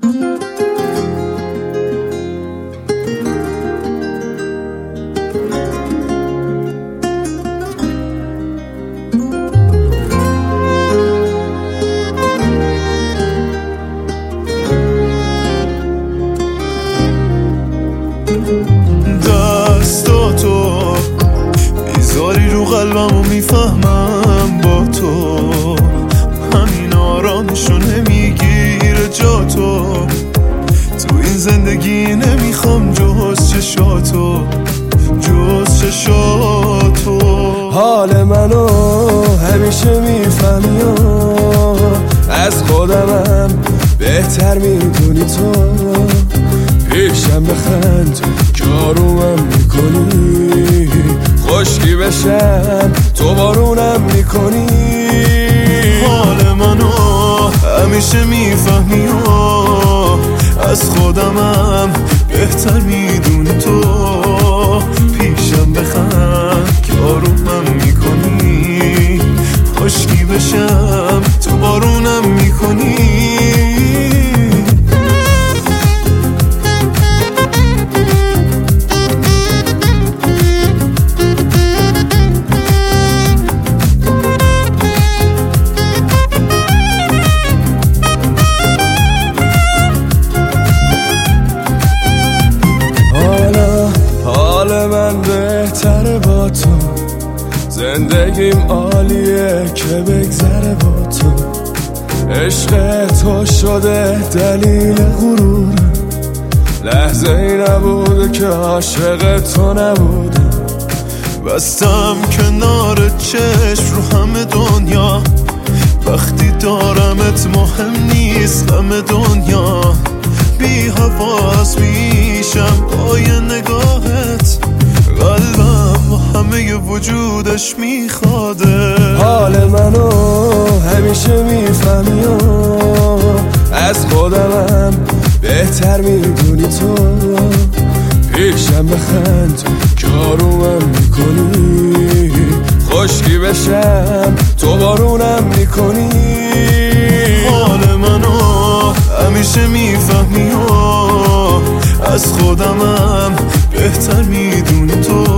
دستاتو میذاری رو قلبم و میفهمم با تو همین آرامشو نمیگیره جا تو این زندگی نمیخوام جز چشاتو حال منو همیشه میفهمی از خودمم بهتر میدونی تو پیشم بخند که آرومم میکنی خشکی بشم تو بارونم میکنی حال منو همیشه میفهمی از خودمم بهتر میدونی تو پیشم بخند که آرومم میکنی خشکی بشم تو بارونم میکنی من بهتره با تو زندگیم عالیه که بگذره با تو عشق تو شده دلیل غرورم لحظه ای نبوده که عاشق تو نبودم بستم کنار چشم رو همه دنیا وقتی دارمت مهم نیست همه دنیا بی حواس میشم با یه نگاهت قلبم با همه وجودش میخواده حال منو همیشه میفهمی از خودمم بهتر میدونی تو پیشم بخند که آرومم میکنی خشکی بشم تو بارونم میکنی حال منو همیشه میفهمی از خودمم بهتر میدونی تو